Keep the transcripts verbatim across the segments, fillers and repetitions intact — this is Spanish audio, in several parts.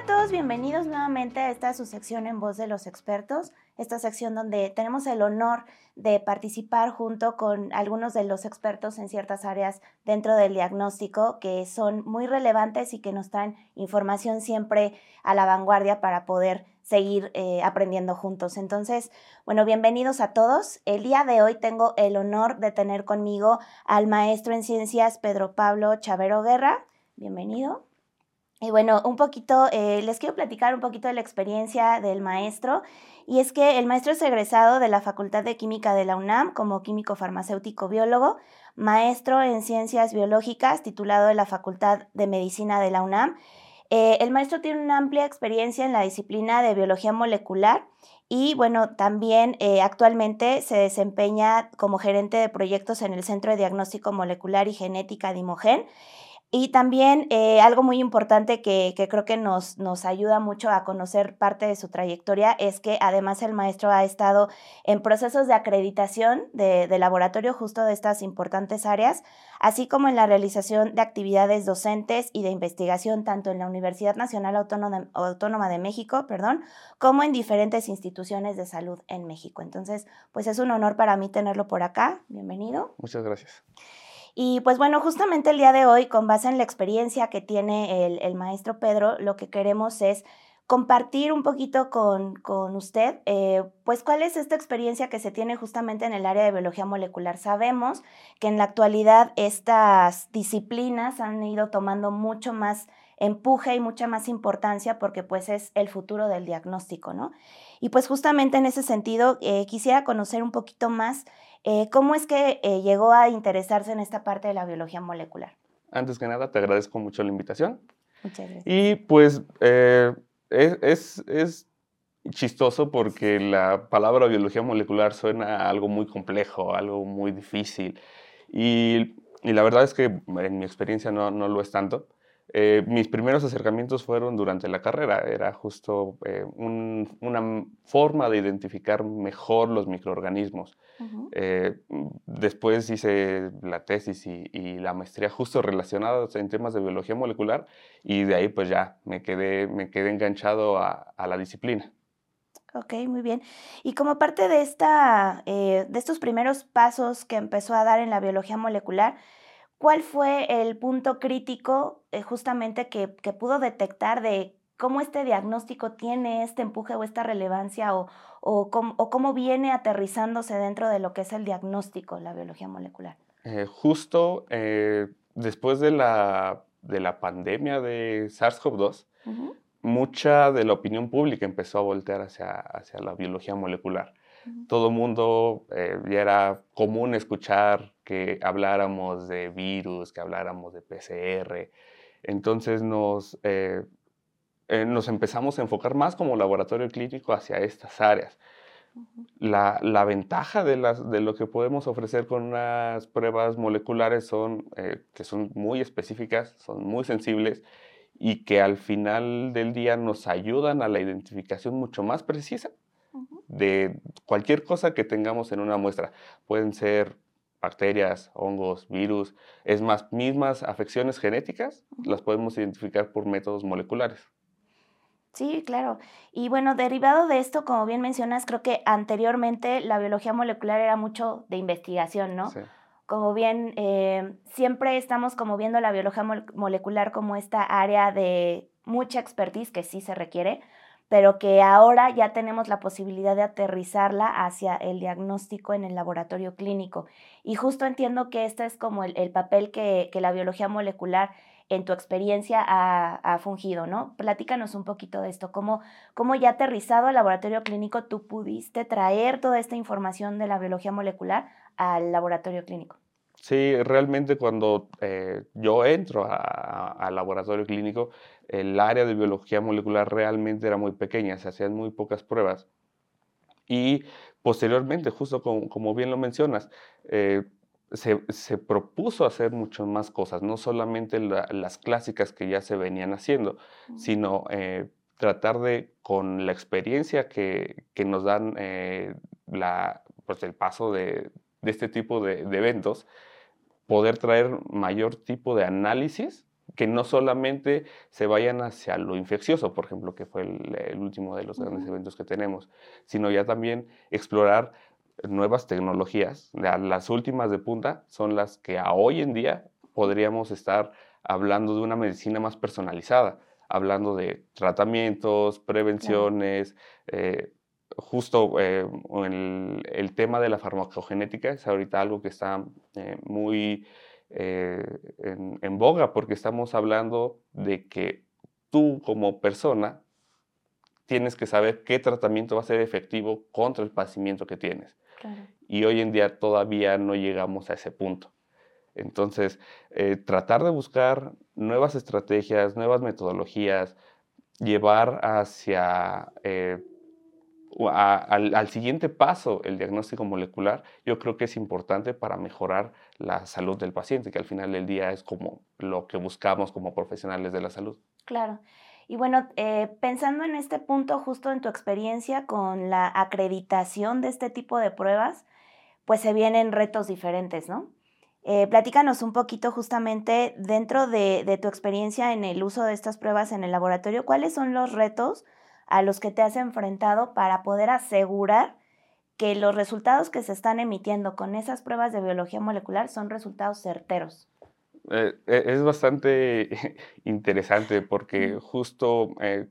a todos, bienvenidos nuevamente a esta su sección En Voz de los Expertos, esta sección donde tenemos el honor de participar junto con algunos de los expertos en ciertas áreas dentro del diagnóstico que son muy relevantes y que nos traen información siempre a la vanguardia para poder seguir eh, aprendiendo juntos. Entonces, bueno, bienvenidos a todos. El día de hoy tengo el honor de tener conmigo al maestro en ciencias Pedro Pablo Chavero Guerra. Bienvenido. Y bueno, un poquito, eh, les quiero platicar un poquito de la experiencia del maestro, y es que el maestro es egresado de la Facultad de Química de la UNAM como químico farmacéutico biólogo, maestro en ciencias biológicas, titulado de la Facultad de Medicina de la UNAM. Eh, el maestro tiene una amplia experiencia en la disciplina de biología molecular y, bueno, también eh, actualmente se desempeña como gerente de proyectos en el Centro de Diagnóstico Molecular y Genética de Imogen. Y también eh, algo muy importante que, que creo que nos, nos ayuda mucho a conocer parte de su trayectoria es que además el maestro ha estado en procesos de acreditación de, de laboratorio justo de estas importantes áreas, así como en la realización de actividades docentes y de investigación tanto en la Universidad Nacional Autónoma, Autónoma de México, perdón, como en diferentes instituciones de salud en México. Entonces, pues es un honor para mí tenerlo por acá. Bienvenido. Muchas gracias. Y pues bueno, justamente el día de hoy, con base en la experiencia que tiene el, el maestro Pedro, lo que queremos es compartir un poquito con, con usted, eh, pues cuál es esta experiencia que se tiene justamente en el área de biología molecular. Sabemos que en la actualidad estas disciplinas han ido tomando mucho más empuje y mucha más importancia porque pues es el futuro del diagnóstico, ¿no? Y pues justamente en ese sentido eh, quisiera conocer un poquito más eh, cómo es que eh, llegó a interesarse en esta parte de la biología molecular. Antes que nada, te agradezco mucho la invitación. Muchas gracias. Y pues eh, es, es, es chistoso porque la palabra biología molecular suena a algo muy complejo, algo muy difícil. Y, y la verdad es que en mi experiencia no, no lo es tanto. Eh, mis primeros acercamientos fueron durante la carrera. Era justo eh, un, una forma de identificar mejor los microorganismos. Uh-huh. Eh, después hice la tesis y, y la maestría justo relacionadas en temas de biología molecular y de ahí pues ya me quedé, me quedé enganchado a, a la disciplina. Ok, muy bien. Y como parte de, esta, eh, de estos primeros pasos que empezó a dar en la biología molecular, ¿cuál fue el punto crítico eh, justamente que, que pudo detectar de cómo este diagnóstico tiene este empuje o esta relevancia o, o, cómo, o cómo viene aterrizándose dentro de lo que es el diagnóstico, la biología molecular? Eh, justo eh, después de la, de la pandemia de SARS-CoV dos, Uh-huh. mucha de la opinión pública empezó a voltear hacia, hacia la biología molecular. Uh-huh. Todo el mundo, eh, ya era común escuchar que habláramos de virus, que habláramos de P C R. Entonces nos, eh, eh, nos empezamos a enfocar más como laboratorio clínico hacia estas áreas. Uh-huh. La, la ventaja de, las, de lo que podemos ofrecer con unas pruebas moleculares son eh, que son muy específicas, son muy sensibles y que al final del día nos ayudan a la identificación mucho más precisa Uh-huh. de cualquier cosa que tengamos en una muestra. Pueden ser bacterias, hongos, virus, es más, mismas afecciones genéticas, Uh-huh. las podemos identificar por métodos moleculares. Sí, claro. Y bueno, derivado de esto, como bien mencionas, creo que anteriormente la biología molecular era mucho de investigación, ¿no? Sí. Como bien, eh, siempre estamos como viendo la biología mol- molecular como esta área de mucha expertise que sí se requiere, pero que ahora ya tenemos la posibilidad de aterrizarla hacia el diagnóstico en el laboratorio clínico. Y justo entiendo que este es como el, el papel que, que la biología molecular en tu experiencia ha, ha fungido, ¿no? Platícanos un poquito de esto, cómo, cómo ya aterrizado al laboratorio clínico tú pudiste traer toda esta información de la biología molecular al laboratorio clínico. Sí, realmente cuando eh, yo entro a- a- al laboratorio clínico, el área de biología molecular realmente era muy pequeña, se hacían muy pocas pruebas. Y posteriormente, justo como, como bien lo mencionas, eh, se, se propuso hacer muchas más cosas, no solamente la- las clásicas que ya se venían haciendo, Mm. sino eh, tratar de, con la experiencia que, que nos dan eh, la, pues el paso de, de este tipo de, de eventos, poder traer mayor tipo de análisis que no solamente se vayan hacia lo infeccioso, por ejemplo, que fue el, el último de los grandes uh-huh. eventos que tenemos, sino ya también explorar nuevas tecnologías. Las últimas de punta son las que a hoy en día podríamos estar hablando de una medicina más personalizada, hablando de tratamientos, prevenciones, claro. eh, justo eh, el, el tema de la farmacogenética es ahorita algo que está eh, muy eh, en, en boga, porque estamos hablando de que tú como persona tienes que saber qué tratamiento va a ser efectivo contra el padecimiento que tienes. Claro. Y hoy en día todavía no llegamos a ese punto. Entonces, eh, tratar de buscar nuevas estrategias, nuevas metodologías, llevar hacia eh, a, al, al siguiente paso el diagnóstico molecular, yo creo que es importante para mejorar la salud del paciente, que al final del día es como lo que buscamos como profesionales de la salud. Claro. Y bueno, eh, pensando en este punto, justo en tu experiencia con la acreditación de este tipo de pruebas, pues se vienen retos diferentes, ¿no? Eh, platícanos un poquito justamente dentro de, de tu experiencia en el uso de estas pruebas en el laboratorio, ¿cuáles son los retos a los que te has enfrentado para poder asegurar que los resultados que se están emitiendo con esas pruebas de biología molecular son resultados certeros? Eh, es bastante interesante porque justo eh,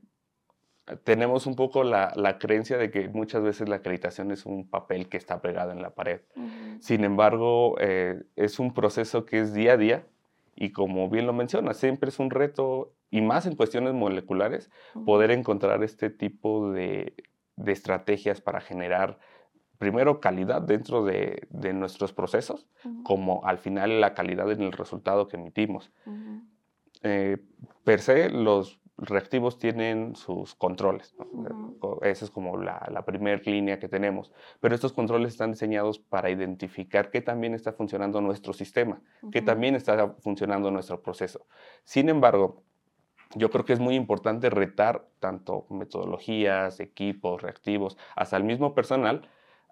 tenemos un poco la, la creencia de que muchas veces la acreditación es un papel que está pegado en la pared. Uh-huh. Sin embargo, eh, es un proceso que es día a día y como bien lo mencionas, siempre es un reto, y más en cuestiones moleculares, uh-huh. poder encontrar este tipo de, de estrategias para generar primero calidad dentro de, de nuestros procesos, uh-huh. como al final la calidad en el resultado que emitimos. Uh-huh. Eh, per se, los reactivos tienen sus controles, ¿no? Uh-huh. Esa es como la, la primera línea que tenemos, pero estos controles están diseñados para identificar qué también está funcionando nuestro sistema, uh-huh. qué también está funcionando nuestro proceso. Sin embargo, yo creo que es muy importante retar tanto metodologías, equipos, reactivos, hasta el mismo personal,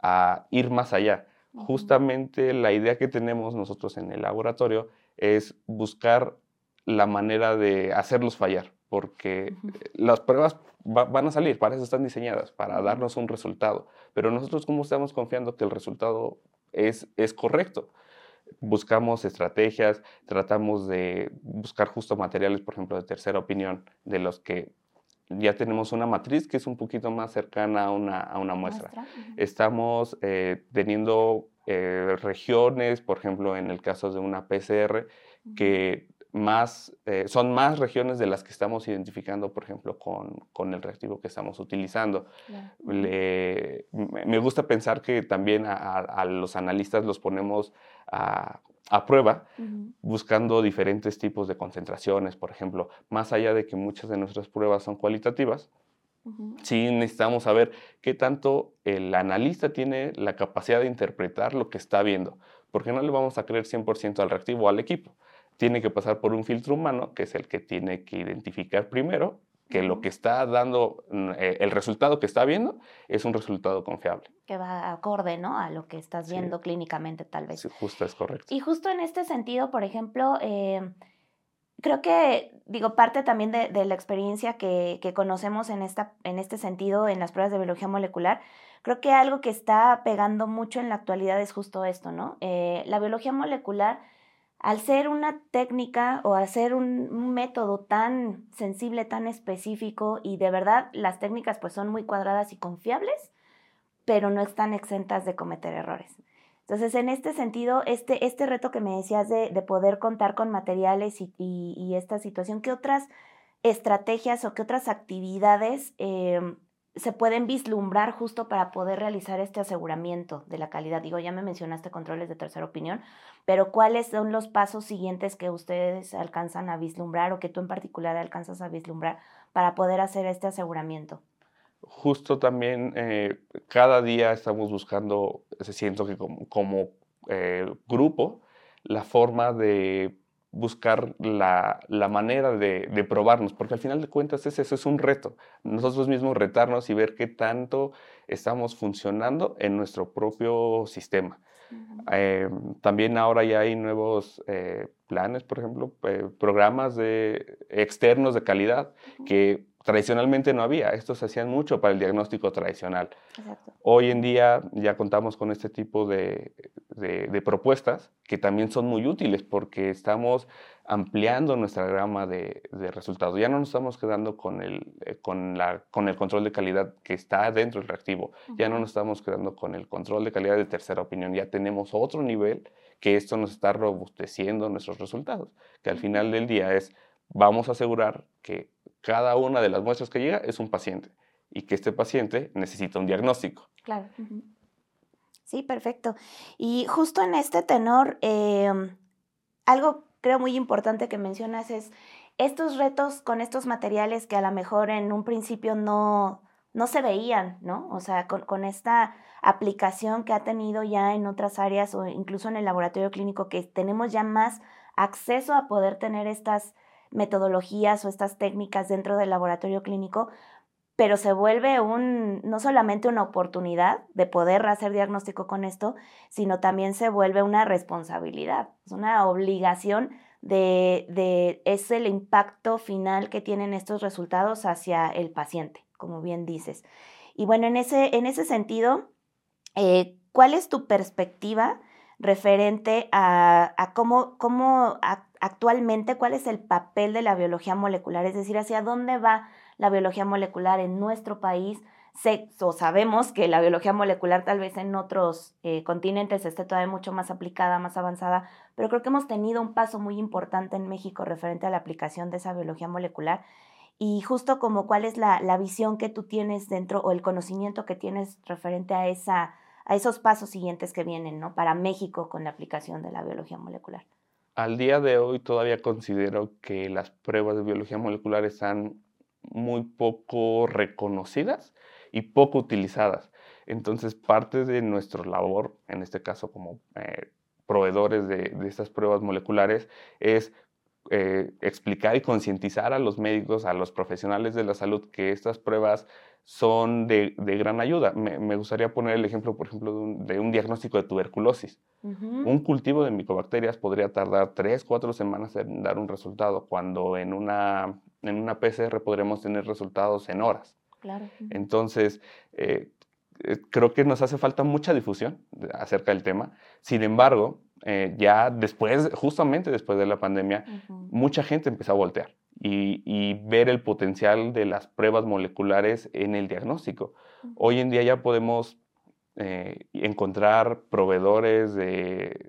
a ir más allá. Uh-huh. Justamente la idea que tenemos nosotros en el laboratorio es buscar la manera de hacerlos fallar, porque uh-huh. las pruebas va, van a salir, para eso están diseñadas, para uh-huh. darnos un resultado, pero nosotros cómo estamos confiando que el resultado es, es correcto. Buscamos estrategias, tratamos de buscar justo materiales, por ejemplo, de tercera opinión, de los que ya tenemos una matriz que es un poquito más cercana a una, a una muestra. ¿Muestra? Uh-huh. Estamos eh, teniendo eh, regiones, por ejemplo, en el caso de una P C R, uh-huh. que más, eh, son más regiones de las que estamos identificando, por ejemplo, con, con el reactivo que estamos utilizando. Yeah. Uh-huh. Le, me gusta pensar que también a, a, a los analistas los ponemos a, a prueba, uh-huh. buscando diferentes tipos de concentraciones, por ejemplo, más allá de que muchas de nuestras pruebas son cualitativas, uh-huh. sí necesitamos saber qué tanto el analista tiene la capacidad de interpretar lo que está viendo, porque no le vamos a creer cien por ciento al reactivo o al equipo. Tiene que pasar por un filtro humano, que es el que tiene que identificar primero que uh-huh. lo que está dando, eh, el resultado que está viendo es un resultado confiable. Que va acorde, ¿no?, a lo que estás viendo sí. clínicamente, tal vez. Sí, justo es correcto. Y justo en este sentido, por ejemplo, eh, creo que, digo, parte también de, de la experiencia que, que conocemos en, esta, en este sentido en las pruebas de biología molecular, creo que algo que está pegando mucho en la actualidad es justo esto, ¿no? Eh, la biología molecular, al ser una técnica o al ser un, un método tan sensible, tan específico, y de verdad las técnicas pues son muy cuadradas y confiables, pero no están exentas de cometer errores. Entonces, en este sentido, este, este reto que me decías de, de poder contar con materiales y, y, y esta situación, ¿qué otras estrategias o qué otras actividades eh, se pueden vislumbrar justo para poder realizar este aseguramiento de la calidad? Digo, ya me mencionaste controles de tercera opinión, pero ¿cuáles son los pasos siguientes que ustedes alcanzan a vislumbrar o que tú en particular alcanzas a vislumbrar para poder hacer este aseguramiento? Justo también eh, cada día estamos buscando, siento que como, como eh, grupo, la forma de buscar la, la manera de, de probarnos, porque al final de cuentas es eso, es un reto. Nosotros mismos retarnos y ver qué tanto estamos funcionando en nuestro propio sistema. Ujú. Eh, también ahora ya hay nuevos eh, planes, por ejemplo, eh, programas de, externos de calidad Ujú. que tradicionalmente no había. Estos se hacían mucho para el diagnóstico tradicional. Exacto. Hoy en día ya contamos con este tipo de, de, de propuestas que también son muy útiles porque estamos ampliando nuestra gama de, de resultados. Ya no nos estamos quedando con el, eh, con, la, con el control de calidad que está dentro del reactivo. Ya no Ujú. nos estamos quedando con el control de calidad de tercera opinión. Ya tenemos otro nivel que esto nos está robusteciendo nuestros resultados. Que al Ujú. final del día es, vamos a asegurar que cada una de las muestras que llega es un paciente y que este paciente necesita un diagnóstico. Claro. Ujú. Sí, perfecto. Y justo en este tenor, em, algo creo muy importante que mencionas es estos retos con estos materiales que a lo mejor en un principio no, no se veían, ¿no? O sea, con, con esta aplicación que ha tenido ya en otras áreas o incluso en el laboratorio clínico, que tenemos ya más acceso a poder tener estas metodologías o estas técnicas dentro del laboratorio clínico, pero se vuelve un, no solamente una oportunidad de poder hacer diagnóstico con esto, sino también se vuelve una responsabilidad, es una obligación de, de, es el impacto final que tienen estos resultados hacia el paciente, como bien dices. Y bueno, en ese, en ese sentido, eh, ¿cuál es tu perspectiva referente a, a cómo, cómo a, actualmente, cuál es el papel de la biología molecular? Es decir, ¿hacia dónde va la biología molecular en nuestro país? Sé, o sabemos que la biología molecular tal vez en otros eh, continentes esté todavía mucho más aplicada, más avanzada, pero creo que hemos tenido un paso muy importante en México referente a la aplicación de esa biología molecular. Y justo como cuál es la, la visión que tú tienes dentro o el conocimiento que tienes referente a, esa, a esos pasos siguientes que vienen, ¿no? Para México con la aplicación de la biología molecular. Al día de hoy todavía considero que las pruebas de biología molecular están muy poco reconocidas y poco utilizadas. Entonces, parte de nuestra labor, en este caso como eh, proveedores de, de estas pruebas moleculares, es eh, explicar y concientizar a los médicos, a los profesionales de la salud, que estas pruebas son de, de gran ayuda. Me, me gustaría poner el ejemplo, por ejemplo, de un, de un diagnóstico de tuberculosis. Uh-huh. Un cultivo de micobacterias podría tardar tres, cuatro semanas en dar un resultado, cuando en una, en una P C R podremos tener resultados en horas. Claro. Uh-huh. Entonces, eh, eh, creo que nos hace falta mucha difusión acerca del tema. Sin embargo, eh, ya después, justamente después de la pandemia, Uh-huh. mucha gente empezó a voltear y, y ver el potencial de las pruebas moleculares en el diagnóstico. Uh-huh. Hoy en día ya podemos eh, encontrar proveedores de,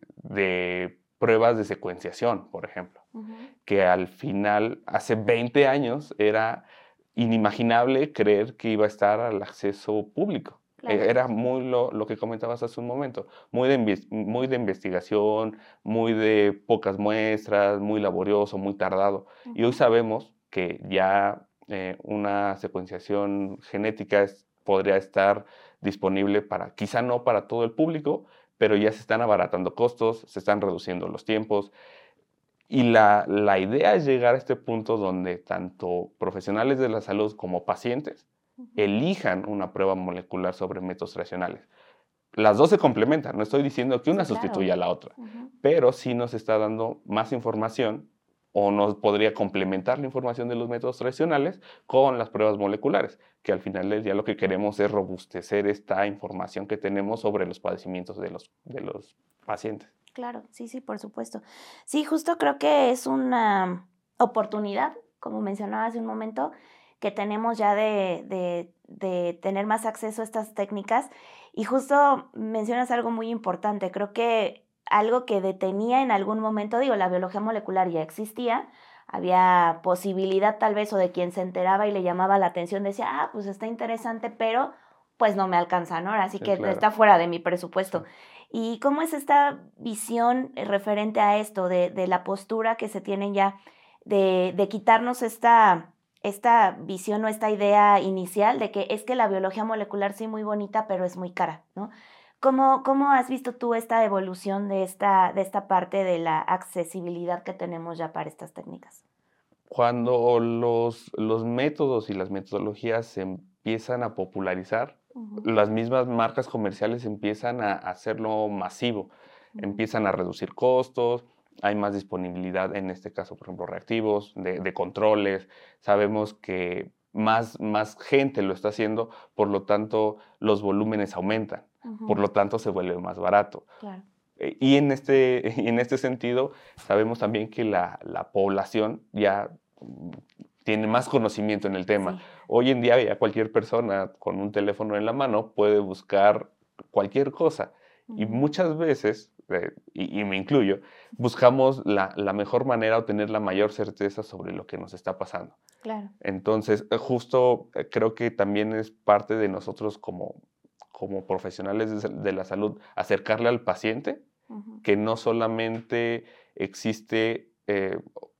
de pruebas de secuenciación, por ejemplo, Uh-huh. que al final, hace veinte años, era inimaginable creer que iba a estar al acceso público. Claro. Era muy lo, lo que comentabas hace un momento, muy de, muy de investigación, muy de pocas muestras, muy laborioso, muy tardado. Uh-huh. Y hoy sabemos que ya eh, una secuenciación genética es, podría estar disponible para, quizá no para todo el público, pero ya se están abaratando costos, se están reduciendo los tiempos. Y la, la idea es llegar a este punto donde tanto profesionales de la salud como pacientes Uh-huh. elijan una prueba molecular sobre métodos tradicionales. Las dos se complementan, no estoy diciendo que una Sí, claro. sustituya a la otra, Uh-huh. pero sí nos está dando más información o nos podría complementar la información de los métodos tradicionales con las pruebas moleculares, que al final del día lo que queremos es robustecer esta información que tenemos sobre los padecimientos de los, de los pacientes. Claro, sí, sí, por supuesto. Sí, justo creo que es una oportunidad, como mencionaba hace un momento, que tenemos ya de, de, de tener más acceso a estas técnicas. Y justo mencionas algo muy importante. Creo que algo que detenía en algún momento, digo, la biología molecular ya existía, había posibilidad tal vez o de quien se enteraba y le llamaba la atención, decía, ah, pues está interesante, pero pues no me alcanza, ¿no? Así Sí, que claro. está fuera de mi presupuesto. Sí. ¿Y cómo es esta visión referente a esto, de, de la postura que se tienen ya, de, de quitarnos esta, esta visión o esta idea inicial de que es que la biología molecular sí muy bonita, pero es muy cara, ¿no? ¿Cómo, cómo has visto tú esta evolución de esta, de esta parte de la accesibilidad que tenemos ya para estas técnicas? Cuando los, los métodos y las metodologías se empiezan a popularizar, Ujú, las mismas marcas comerciales empiezan a hacerlo masivo, ujú, empiezan a reducir costos, hay más disponibilidad, en este caso, por ejemplo, reactivos, de, de controles. Sabemos que más, más gente lo está haciendo, por lo tanto, los volúmenes aumentan, por ujú, lo tanto, se vuelve más barato. claro, Eh, Y en este, en este sentido, sabemos también que la, la población ya mm, tiene más conocimiento en el tema. sí. Hoy en día ya cualquier persona con un teléfono en la mano puede buscar cualquier cosa. Y Ujú, muchas veces, eh, y, y me incluyo, buscamos la, la mejor manera o tener la mayor certeza sobre lo que nos está pasando. claro. Entonces, eh, justo eh, creo que también es parte de nosotros como, como profesionales de, sa- de la salud acercarle al paciente Ujú, que no solamente existe, eh,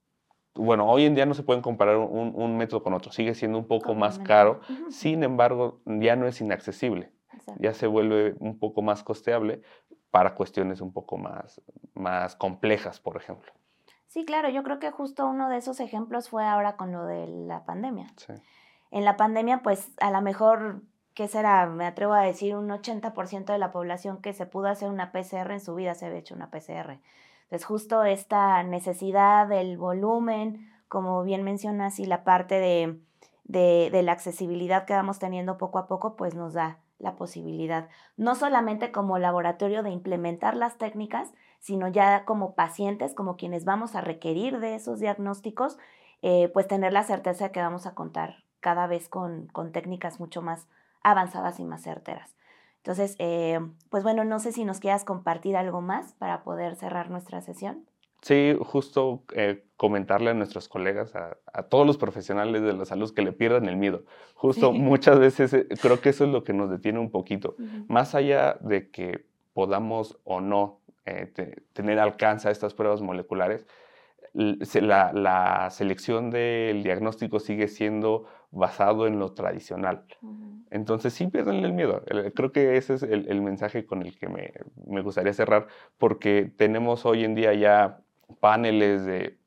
bueno, hoy en día no se pueden comparar un, un método con otro, sigue siendo un poco más complementar. caro, Ujú, sin embargo, ya no es inaccesible, ya exacto. se vuelve un poco más costeable para cuestiones un poco más, más complejas, por ejemplo. Sí, claro, yo creo que justo uno de esos ejemplos fue ahora con lo de la pandemia. Sí, En la pandemia, pues a lo mejor, ¿qué será? Me atrevo a decir un ochenta por ciento de la población que se pudo hacer una P C R en su vida se había hecho una P C R. Entonces, justo esta necesidad del volumen, como bien mencionas, y la parte de, de, de la accesibilidad que vamos teniendo poco a poco, pues nos da la posibilidad, no solamente como laboratorio de implementar las técnicas, sino ya como pacientes, como quienes vamos a requerir de esos diagnósticos, eh, pues tener la certeza de que vamos a contar cada vez con, con técnicas mucho más avanzadas y más certeras. Entonces, eh, pues bueno, no sé si nos quieras compartir algo más para poder cerrar nuestra sesión. sí, justo eh, comentarle a nuestros colegas, a, a todos los profesionales de la salud que le pierdan el miedo. Justo Sí. muchas veces eh, creo que eso es lo que nos detiene un poquito. Ujú, Más allá de que podamos o no eh, te- tener alcance a estas pruebas moleculares, l- se- la, la selección del diagnóstico sigue siendo basado en lo tradicional. ujú, Entonces sí pierden el miedo. El- Creo que ese es el, el mensaje con el que me, me gustaría cerrar, porque tenemos hoy en día ya paneles de,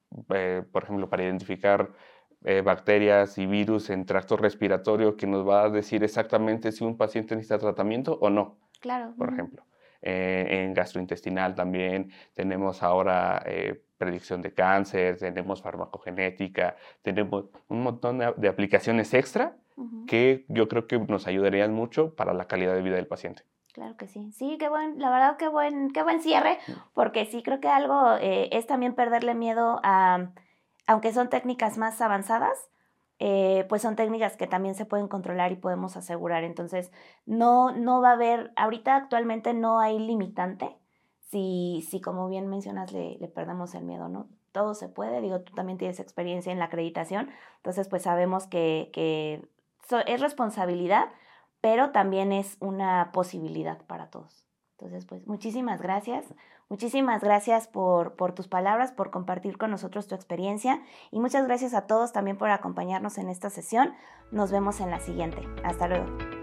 eh, por ejemplo, para identificar eh, bacterias y virus en tracto respiratorio que nos va a decir exactamente si un paciente necesita tratamiento o no, claro. por Ujú, ejemplo. Eh, en gastrointestinal también tenemos ahora eh, predicción de cáncer, tenemos farmacogenética, tenemos un montón de, de aplicaciones extra ujú. que yo creo que nos ayudarían mucho para la calidad de vida del paciente. Claro que sí. Sí, qué buen, la verdad, qué buen, qué buen cierre, porque sí creo que algo eh, es también perderle miedo a, aunque son técnicas más avanzadas, eh, pues son técnicas que también se pueden controlar y podemos asegurar. Entonces, no, no va a haber, ahorita actualmente no hay limitante si, si como bien mencionas, le, le perdemos el miedo, ¿no? Todo se puede, digo, tú también tienes experiencia en la acreditación, entonces pues sabemos que, que so- es responsabilidad, pero también es una posibilidad para todos. Entonces, pues muchísimas gracias. Muchísimas gracias por, por tus palabras, por compartir con nosotros tu experiencia y muchas gracias a todos también por acompañarnos en esta sesión. Nos vemos en la siguiente. Hasta luego.